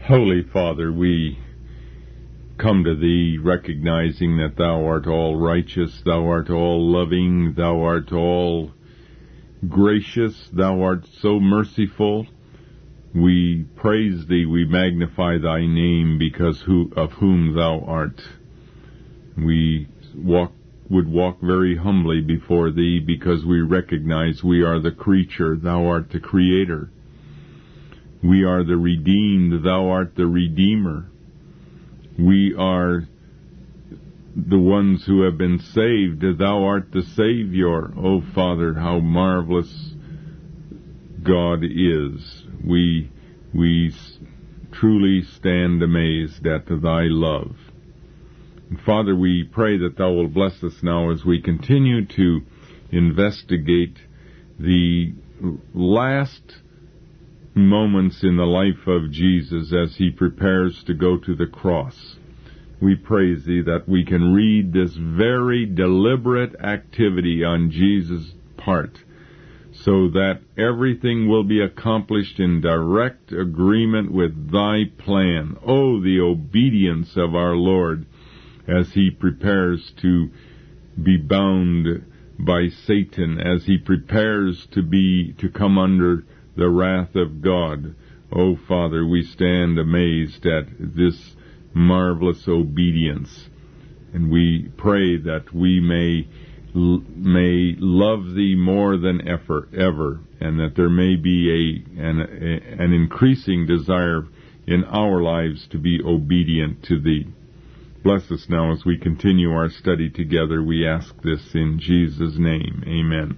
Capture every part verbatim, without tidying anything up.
Holy Father, we come to Thee recognizing that Thou art all righteous, Thou art all loving, Thou art all gracious, Thou art so merciful. We praise Thee, we magnify Thy name because who, of whom Thou art. We walk, would walk very humbly before Thee because we recognize we are the creature, Thou art the Creator. We are the redeemed, Thou art the Redeemer. We are the ones who have been saved, Thou art the Savior. Oh, Father, how marvelous God is. We, we truly stand amazed at Thy love. And Father, we pray that Thou will bless us now as we continue to investigate the last moments in the life of Jesus as He prepares to go to the cross. We praise Thee that we can read this very deliberate activity on Jesus' part so that everything will be accomplished in direct agreement with Thy plan. Oh, the obedience of our Lord as He prepares to be bound by Satan, as He prepares to be to come under the wrath of God. Oh, Father, we stand amazed at this marvelous obedience, and we pray that we may may love Thee more than ever, ever, and that there may be a an, a, an increasing desire in our lives to be obedient to Thee. Bless us now as we continue our study together. We ask this in Jesus' name. Amen.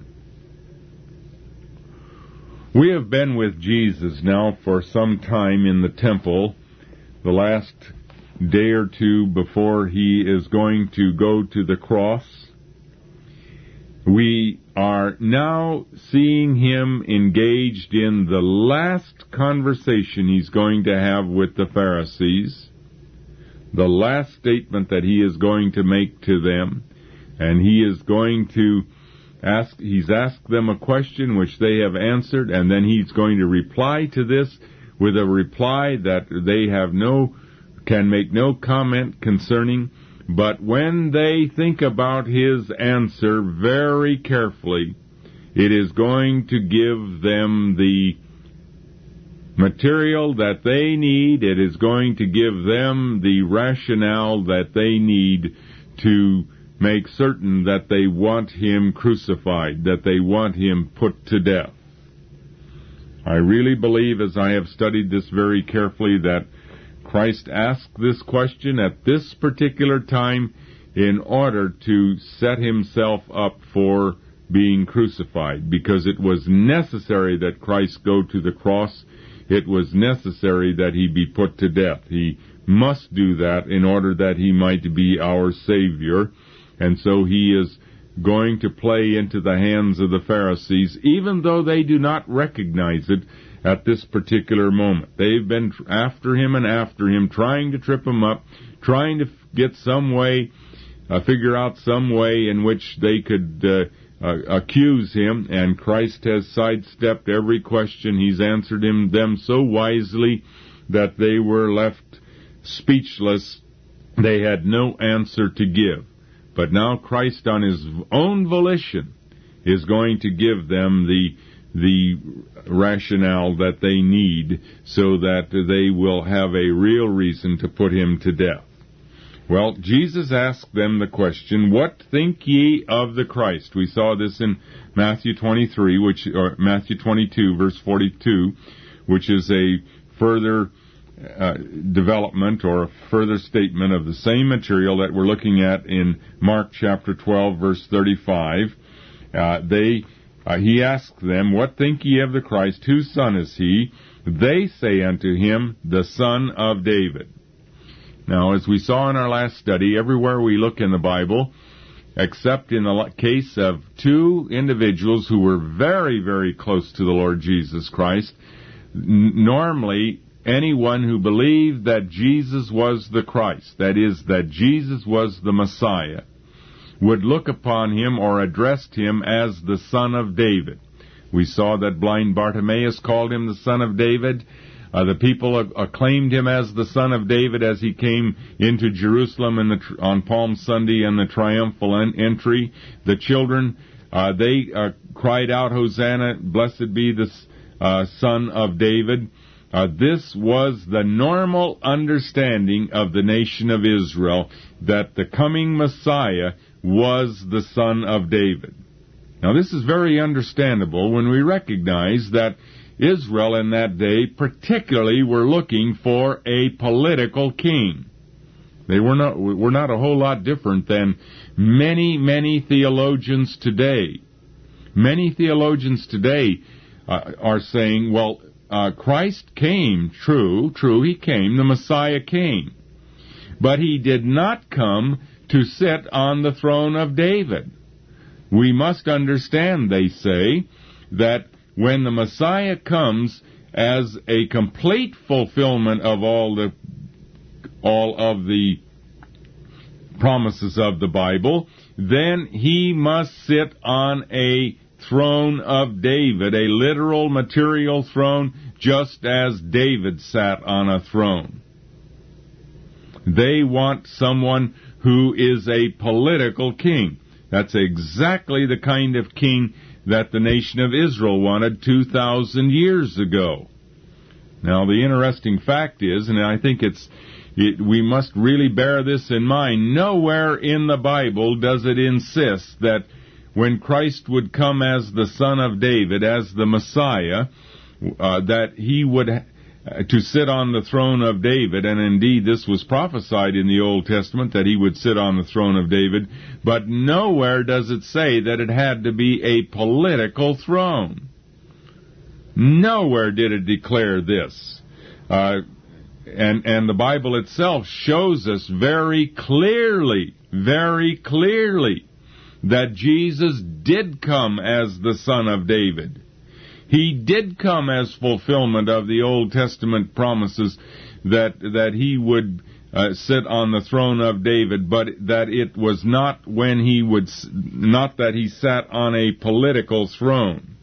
We have been with Jesus now for some time in the temple, the last day or two before He is going to go to the cross. We are now seeing Him engaged in the last conversation He's going to have with the Pharisees, the last statement that He is going to make to them, and He is going to ask, He's asked them a question which they have answered, and then He's going to reply to this with a reply that they have no, can make no comment concerning. But when they think about His answer very carefully, it is going to give them the material that they need. It is going to give them the rationale that they need to make certain that they want Him crucified, that they want Him put to death. I really believe, as I have studied this very carefully, that Christ asked this question at this particular time in order to set Himself up for being crucified, because it was necessary that Christ go to the cross. It was necessary that He be put to death. He must do that in order that He might be our Savior. And so He is going to play into the hands of the Pharisees, even though they do not recognize it at this particular moment. They've been after Him and after Him, trying to trip Him up, trying to get some way, uh, figure out some way in which they could uh, uh, accuse Him, and Christ has sidestepped every question. He's answered him them so wisely that they were left speechless. They had no answer to give. But now Christ, on His own volition, is going to give them the the rationale that they need so that they will have a real reason to put Him to death. Well, Jesus asked them the question, "What think ye of the Christ?" We saw this in Matthew twenty-three, which or Matthew twenty-two, verse forty-two, which is a further Uh, development or a further statement of the same material that we're looking at in Mark chapter twelve, verse thirty-five. Uh, they, uh, he asked them, "What think ye of the Christ? Whose son is He?" They say unto Him, "The Son of David." Now, as we saw in our last study, everywhere we look in the Bible, except in the case of two individuals who were very, very close to the Lord Jesus Christ, n- normally anyone who believed that Jesus was the Christ, that is, that Jesus was the Messiah, would look upon Him or addressed Him as the Son of David. We saw that blind Bartimaeus called Him the Son of David. Uh, the people acclaimed him as the Son of David as he came into Jerusalem in the, on Palm Sunday and the triumphal en- entry. The children, uh, they uh, cried out, Hosanna, blessed be the uh, Son of David. Uh, this was the normal understanding of the nation of Israel, that the coming Messiah was the Son of David. Now, this is very understandable when we recognize that Israel in that day particularly were looking for a political king. They were not, were not a whole lot different than many, many theologians today. Many theologians today uh, are saying, well, uh, Christ came, true, true, he came, the Messiah came. But he did not come to sit on the throne of David. We must understand, they say, that when the Messiah comes as a complete fulfillment of all the all of the promises of the Bible, then he must sit on a throne of David, a literal material throne, just as David sat on a throne. They want someone who is a political king. That's exactly the kind of king that the nation of Israel wanted two thousand years ago. Now, the interesting fact is, and I think it's, it, we must really bear this in mind, nowhere in the Bible does it insist that when Christ would come as the Son of David, as the Messiah, uh, that he would Uh, to sit on the throne of David, and indeed this was prophesied in the Old Testament that he would sit on the throne of David, but nowhere does it say that it had to be a political throne. Nowhere did it declare this. Uh, and, and the Bible itself shows us very clearly, very clearly, that Jesus did come as the Son of David. He did come as fulfillment of the Old Testament promises that that he would uh, sit on the throne of David, but that it was not when he would, not that he sat on a political throne.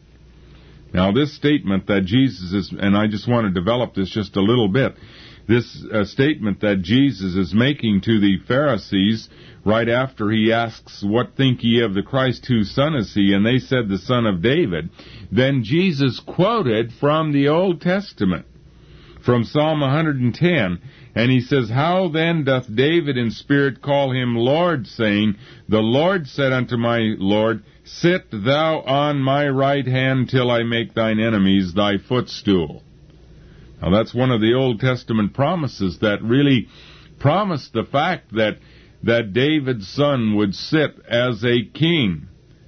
Now, this statement that Jesus is, and I just want to develop this just a little bit, this uh, statement that Jesus is making to the Pharisees right after he asks, what think ye of the Christ, whose son is he? And they said, the Son of David. Then Jesus quoted from the Old Testament, from Psalm one hundred ten, and he says, how then doth David in spirit call him Lord, saying, the Lord said unto my Lord, sit thou on my right hand till I make thine enemies thy footstool. Now, that's one of the Old Testament promises that really promised the fact that that David's son would sit as a king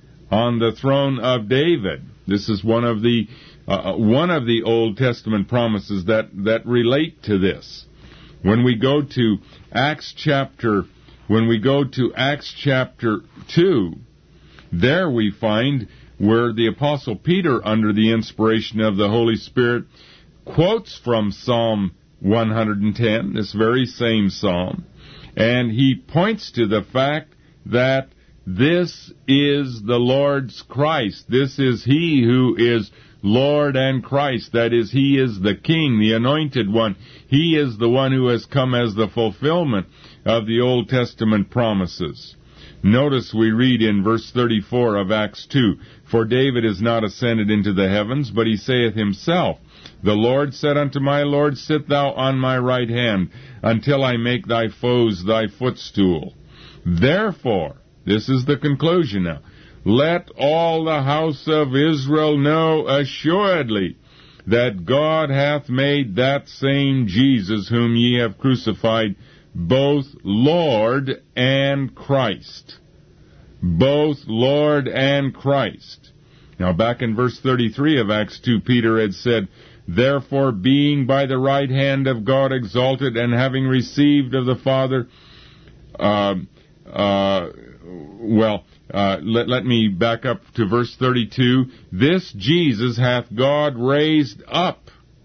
on the throne of David. This is one of the uh, one of the Old Testament promises that that relate to this. When we go to Acts chapter, when we go to Acts chapter two, there we find where the Apostle Peter, under the inspiration of the Holy Spirit, quotes from Psalm one hundred ten, this very same psalm, and he points to the fact that this is the Lord's Christ. This is he who is Lord and Christ. That is, he is the King, the Anointed One. He is the one who has come as the fulfillment of the Old Testament promises. Notice we read in verse thirty-four of Acts two, for David is not ascended into the heavens, but he saith himself, the Lord said unto my Lord, sit thou on my right hand, until I make thy foes thy footstool. Therefore, this is the conclusion now, let all the house of Israel know assuredly that God hath made that same Jesus whom ye have crucified both Lord and Christ. Both Lord and Christ. Now, back in verse thirty-three of Acts two, Peter had said, therefore, being by the right hand of God exalted, and having received of the Father, uh, uh, well, uh, let, let me back up to verse thirty-two. This Jesus hath God raised up.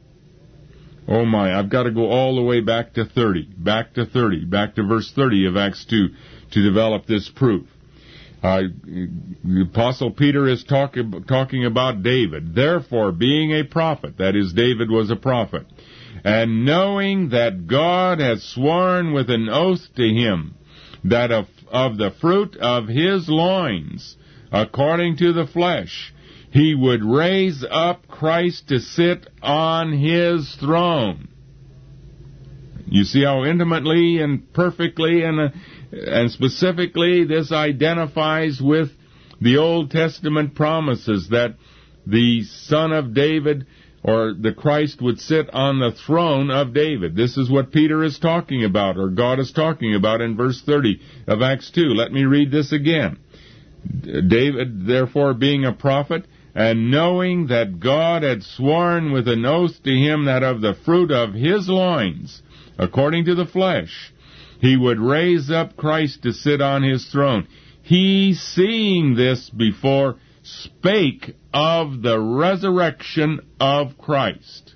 Oh my, I've got to go all the way back to thirty, back to thirty, back to verse thirty of Acts two to develop this proof. Uh, the Apostle Peter is talk, talking about David. Therefore, being a prophet, that is, David was a prophet, and knowing that God has sworn with an oath to him that of, of the fruit of his loins, according to the flesh, he would raise up Christ to sit on his throne. You see how intimately and perfectly and, uh, and specifically this identifies with the Old Testament promises that the Son of David, or the Christ, would sit on the throne of David. This is what Peter is talking about, or God is talking about in verse thirty of Acts two. Let me read this again. David, therefore, being a prophet, and knowing that God had sworn with an oath to him that of the fruit of his loins, according to the flesh, he would raise up Christ to sit on his throne. He, seeing this before, spake of the resurrection of Christ.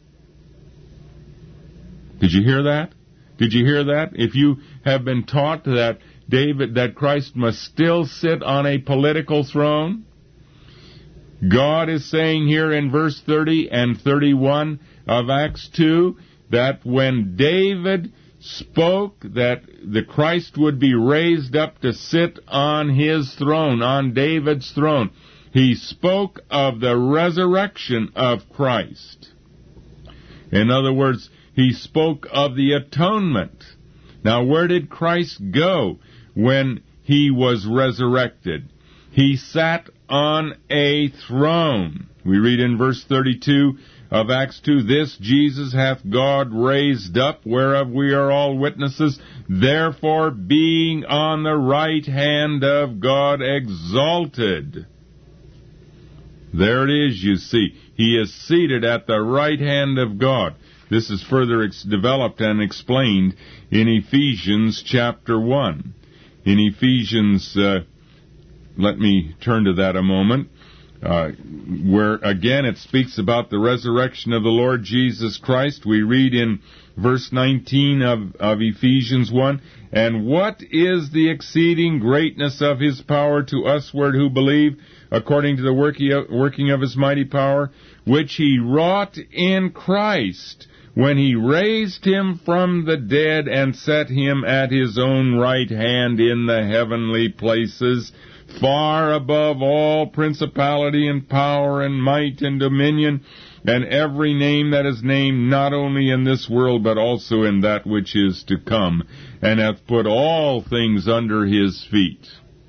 Did you hear that? Did you hear that? If you have been taught that David, that Christ must still sit on a political throne, God is saying here in verse thirty and thirty-one of Acts two that when David spoke that the Christ would be raised up to sit on his throne, on David's throne, he spoke of the resurrection of Christ. In other words, he spoke of the atonement. Now, where did Christ go when he was resurrected? He sat on a throne. We read in verse thirty-two of Acts two, this Jesus hath God raised up, whereof we are all witnesses. Therefore, being on the right hand of God exalted. There it is, you see. He is seated at the right hand of God. This is further ex- developed and explained in Ephesians chapter one. In Ephesians, uh, let me turn to that a moment, uh, where again it speaks about the resurrection of the Lord Jesus Christ. We read in verse nineteen of, of Ephesians one, and what is the exceeding greatness of his power to usward who believe, according to the working of his mighty power, which he wrought in Christ, when he raised him from the dead and set him at his own right hand in the heavenly places, far above all principality and power and might and dominion, and every name that is named, not only in this world, but also in that which is to come, and hath put all things under his feet.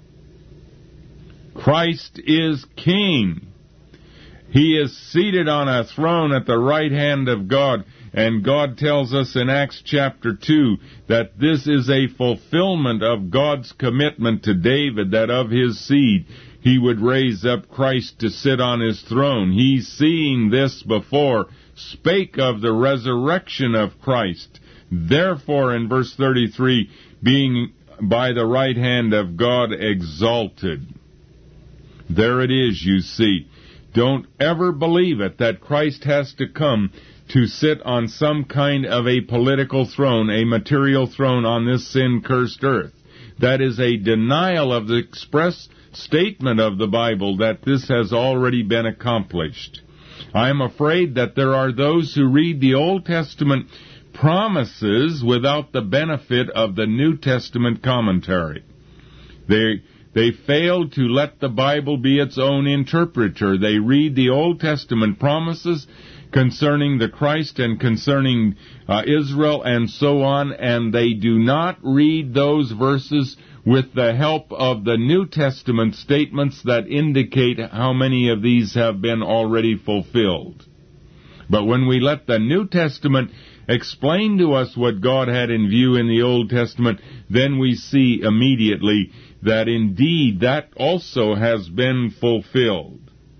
Christ is King. He is seated on a throne at the right hand of God, and God tells us in Acts chapter two that this is a fulfillment of God's commitment to David, that of his seed he would raise up Christ to sit on his throne. He, seeing this before, spake of the resurrection of Christ. Therefore, in verse thirty-three, being by the right hand of God exalted. There it is, you see. Don't ever believe it that Christ has to come to sit on some kind of a political throne, a material throne on this sin-cursed earth. That is a denial of the express statement of the Bible that this has already been accomplished. I am afraid that there are those who read the Old Testament promises without the benefit of the New Testament commentary. They They fail to let the Bible be its own interpreter. They read the Old Testament promises concerning the Christ and concerning uh, Israel and so on, and they do not read those verses with the help of the New Testament statements that indicate how many of these have been already fulfilled. But when we let the New Testament explain to us what God had in view in the Old Testament, then we see immediately that indeed that also has been fulfilled.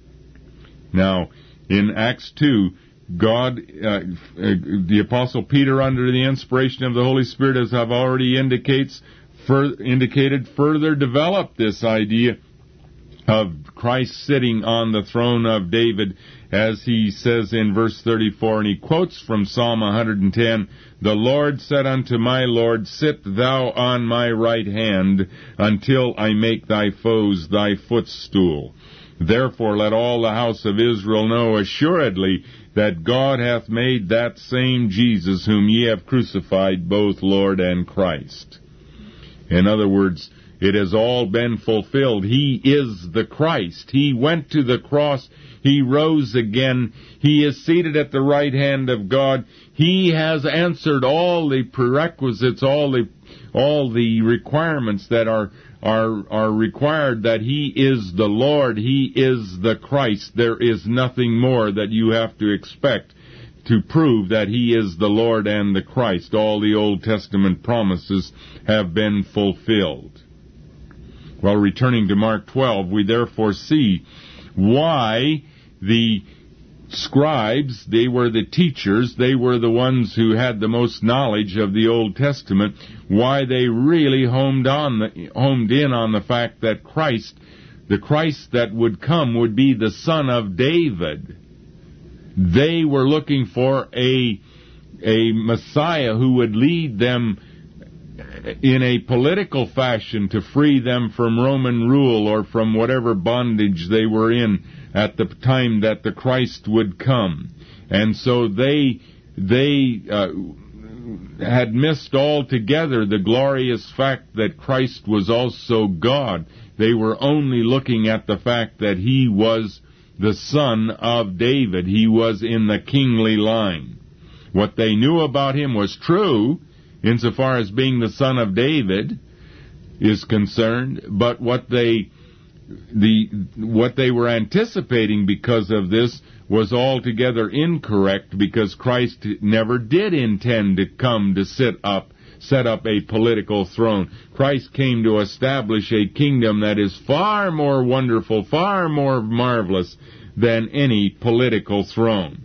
Now, in Acts two, God, uh, the Apostle Peter, under the inspiration of the Holy Spirit, as I've already indicates, fur- indicated, further developed this idea of Christ sitting on the throne of David, as he says in verse thirty-four, and he quotes from Psalm one hundred ten, "The Lord said unto my Lord, Sit thou on my right hand, until I make thy foes thy footstool." Therefore let all the house of Israel know assuredly that God hath made that same Jesus whom ye have crucified both Lord and Christ. In other words, it has all been fulfilled. He is the Christ. He went to the cross. He rose again. He is seated at the right hand of God. He has answered all the prerequisites, all the all the requirements that are are are required, that He is the Lord. He is the Christ. There is nothing more that you have to expect to prove that He is the Lord and the Christ. All the Old Testament promises have been fulfilled. Well, returning to Mark twelve, we therefore see why the scribes, they were the teachers, they were the ones who had the most knowledge of the Old Testament, why they really homed on the, homed in on the fact that Christ, the Christ that would come, would be the Son of David. They were looking for a a Messiah who would lead them in a political fashion to free them from Roman rule or from whatever bondage they were in at the time that the Christ would come. And so they they uh, had missed altogether the glorious fact that Christ was also God. They were only looking at the fact that He was the Son of David. He was in the kingly line. What they knew about Him was true, insofar as being the Son of David is concerned, but what they the what they were anticipating because of this was altogether incorrect, because Christ never did intend to come to sit up set up a political throne. Christ came to establish a kingdom that is far more wonderful, far more marvelous than any political throne.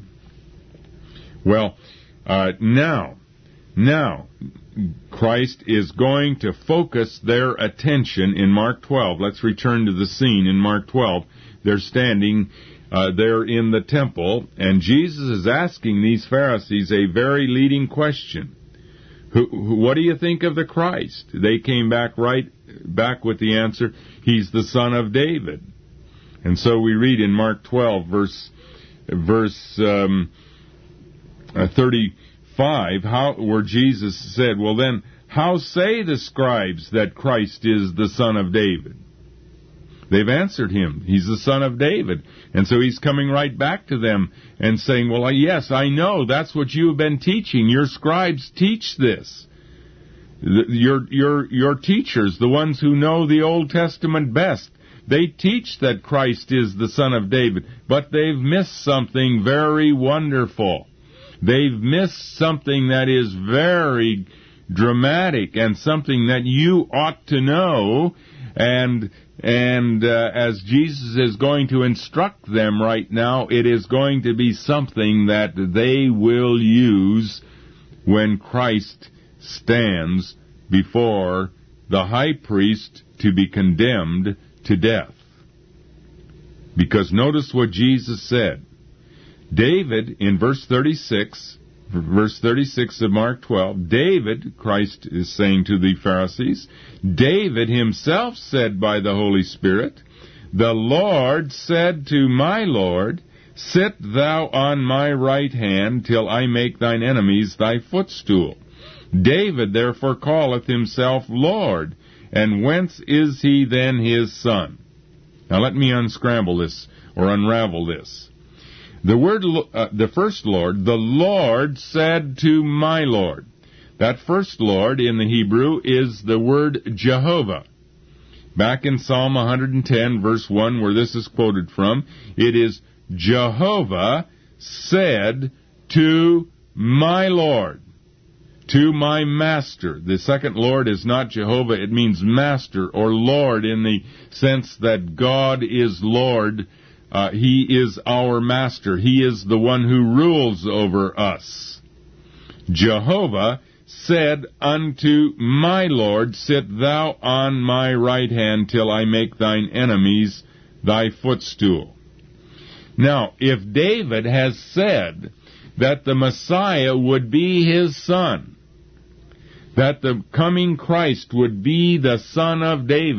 Well, uh, now Now, Christ is going to focus their attention in Mark twelve. Let's return to the scene in Mark twelve. They're standing uh, there in the temple, and Jesus is asking these Pharisees a very leading question. Who, who, what do you think of the Christ? They came back right back with the answer, He's the Son of David. And so we read in Mark twelve, verse verse um, uh, thirty. Five, how, where Jesus said, well then, how say the scribes that Christ is the Son of David? They've answered Him, He's the Son of David. And so He's coming right back to them and saying, well, yes, I know, that's what you've been teaching. Your scribes teach this. Your, your, your teachers, the ones who know the Old Testament best, they teach that Christ is the Son of David, but they've missed something very wonderful. They've missed something that is very dramatic and something that you ought to know. And and uh, as Jesus is going to instruct them right now, it is going to be something that they will use when Christ stands before the high priest to be condemned to death. Because notice what Jesus said. David, in verse thirty-six, verse thirty-six of Mark twelve, David, Christ is saying to the Pharisees, David himself said by the Holy Spirit, the Lord said to my Lord, sit thou on my right hand till I make thine enemies thy footstool. David therefore calleth himself Lord, and whence is he then his son? Now let me unscramble this, or unravel this. The word, uh, the first Lord, the Lord said to my Lord. That first Lord in the Hebrew is the word Jehovah. Back in Psalm one hundred ten, verse one, where this is quoted from, it is Jehovah said to my Lord, to my master. The second Lord is not Jehovah, it means master or Lord in the sense that God is Lord. Uh, he is our master. He is the one who rules over us. Jehovah said unto my Lord, sit thou on my right hand till I make thine enemies thy footstool. Now, if David has said that the Messiah would be his son, that the coming Christ would be the Son of David, if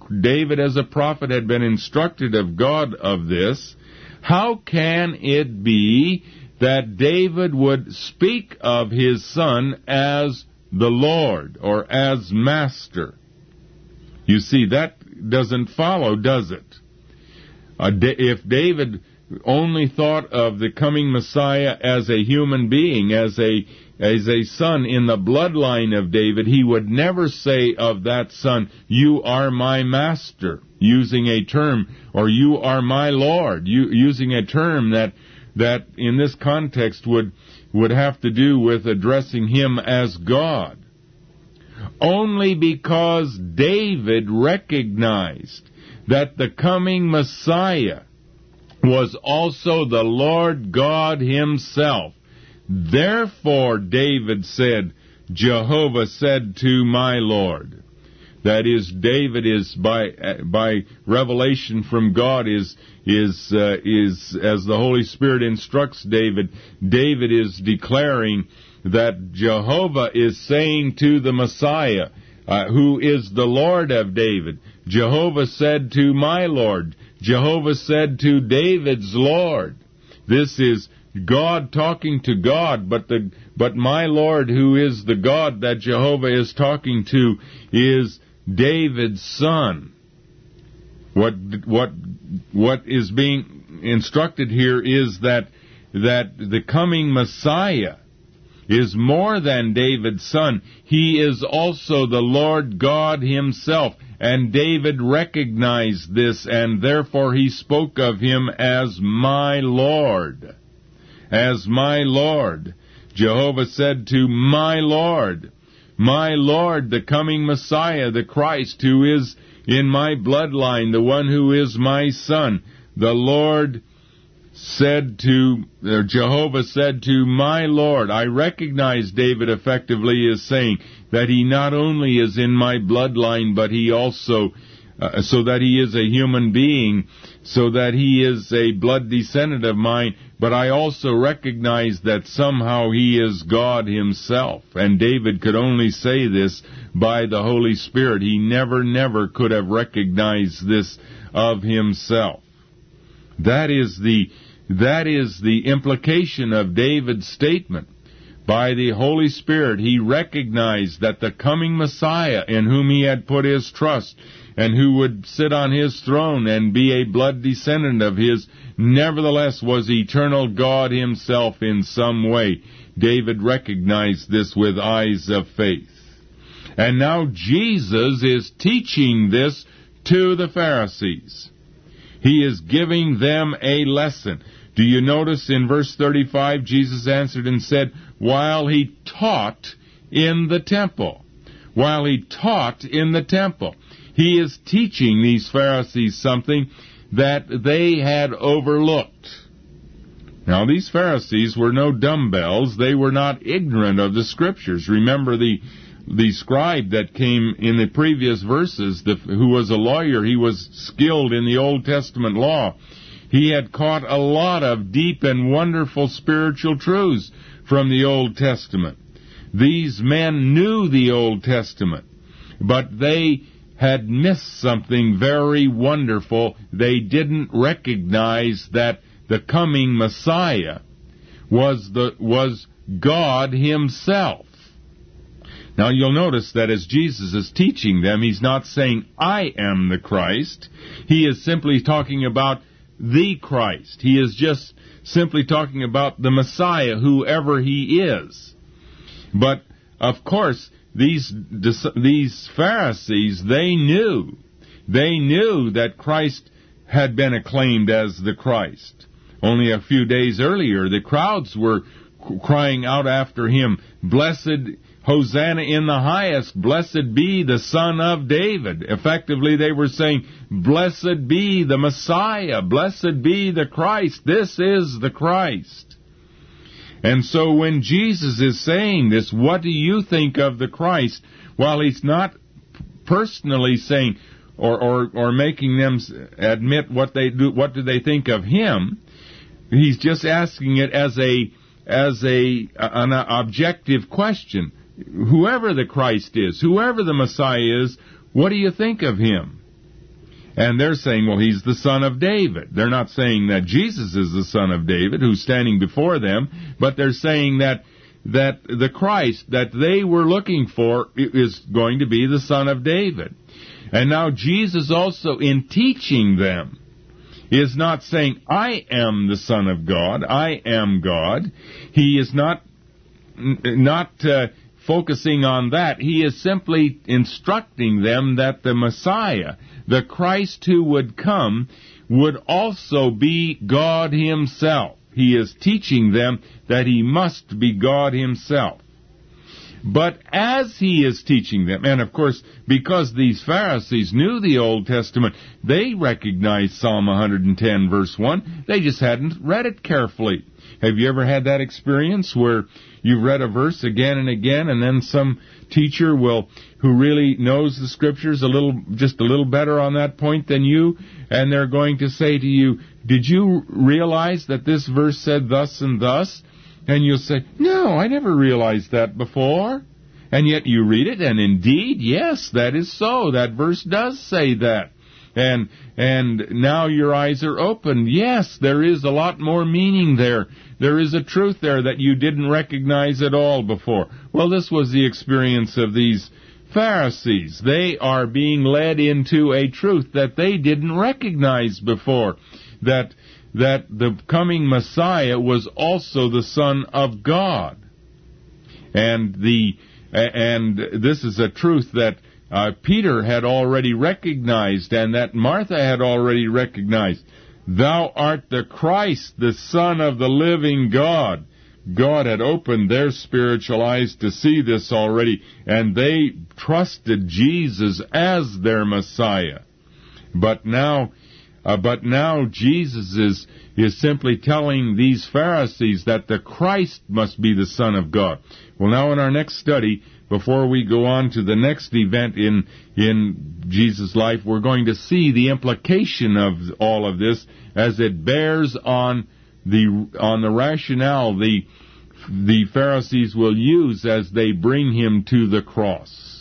David as a prophet had been instructed of God of this, how can it be that David would speak of his son as the Lord or as Master? You see, that doesn't follow, does it? Uh, if David only thought of the coming Messiah as a human being, as a as a son in the bloodline of David, he would never say of that son, "You are my master," using a term, or "You are my Lord," you, using a term that that in this context would would have to do with addressing him as God. Only because David recognized that the coming Messiah was also the Lord God himself. Therefore, David said, Jehovah said to my Lord. That is, David is by by revelation from God is is uh, is as the Holy Spirit instructs David. David is declaring that Jehovah is saying to the Messiah, uh, who is the Lord of David. Jehovah said to my Lord. Jehovah said to David's Lord. This is God talking to God, but the but my Lord, who is the God that Jehovah is talking to, is David's son. What what what is being instructed here is that that the coming Messiah is more than David's son. He is also the Lord God himself. And David recognized this, and therefore he spoke of him as my Lord. As my Lord. Jehovah said to my Lord, my Lord, the coming Messiah, the Christ, who is in my bloodline, the one who is my son. The Lord said to, or Jehovah said to my Lord. I recognize David effectively as saying that he not only is in my bloodline, but he also, uh, so that he is a human being, so that he is a blood descendant of mine, but I also recognize that somehow he is God himself. And David could only say this by the Holy Spirit. He never, never could have recognized this of himself. That is the that is the implication of David's statement. By the Holy Spirit, he recognized that the coming Messiah, in whom he had put his trust, and who would sit on his throne and be a blood descendant of his, nevertheless was eternal God himself in some way. David recognized this with eyes of faith. And now Jesus is teaching this to the Pharisees. He is giving them a lesson. Do you notice in verse thirty-five, Jesus answered and said, while he taught in the temple. While he taught in the temple. He is teaching these Pharisees something that they had overlooked. Now, these Pharisees were no dumbbells. They were not ignorant of the Scriptures. Remember the the scribe that came in the previous verses, the, who was a lawyer. He was skilled in the Old Testament law. He had caught a lot of deep and wonderful spiritual truths from the Old Testament. These men knew the Old Testament, but they had missed something very wonderful. They didn't recognize that the coming Messiah was the was God himself. Now you'll notice that as Jesus is teaching them, he's not saying, I am the Christ. He is simply talking about the Christ. He is just simply talking about the Messiah, whoever he is. But, of course, these these Pharisees, they knew. They knew that Christ had been acclaimed as the Christ. Only a few days earlier, the crowds were crying out after him, Blessed Hosanna in the highest, blessed be the Son of David. Effectively, they were saying, Blessed be the Messiah, blessed be the Christ. This is the Christ. And so when Jesus is saying this, what do you think of the Christ? While he's not personally saying or, or, or making them admit what they do, what do they think of him, he's just asking it as a as a an objective question. Whoever the Christ is, whoever the Messiah is, what do you think of him? And they're saying, well, he's the son of David. They're not saying that Jesus is the son of David who's standing before them, but they're saying that that the Christ that they were looking for is going to be the son of David. And now Jesus also, in teaching them, is not saying, I am the Son of God, I am God. He is not not uh, focusing on that. He is simply instructing them that the Messiah, the Christ who would come, would also be God himself. He is teaching them that he must be God himself. But as he is teaching them, and of course, because these Pharisees knew the Old Testament, they recognized Psalm one ten verse one. They just hadn't read it carefully. Have you ever had that experience where you've read a verse again and again, and then some teacher will, who really knows the Scriptures a little, just a little better on that point than you, and they're going to say to you, did you realize that this verse said thus and thus? And you'll say, no, I never realized that before. And yet you read it, and indeed, yes, that is so. That verse does say that. And and now your eyes are open. Yes, there is a lot more meaning there. There is a truth there that you didn't recognize at all before. Well, this was the experience of these Pharisees. They are being led into a truth that they didn't recognize before. That that the coming Messiah was also the Son of God. And the and this is a truth that uh, Peter had already recognized, and that Martha had already recognized. Thou art the Christ, the Son of the living God. God had opened their spiritual eyes to see this already, and they trusted Jesus as their Messiah. But now Uh, but now Jesus is, is simply telling these Pharisees that the Christ must be the Son of God. Well, now in our next study, before we go on to the next event in, in Jesus' life, we're going to see the implication of all of this as it bears on the, on the rationale the, the Pharisees will use as they bring him to the cross.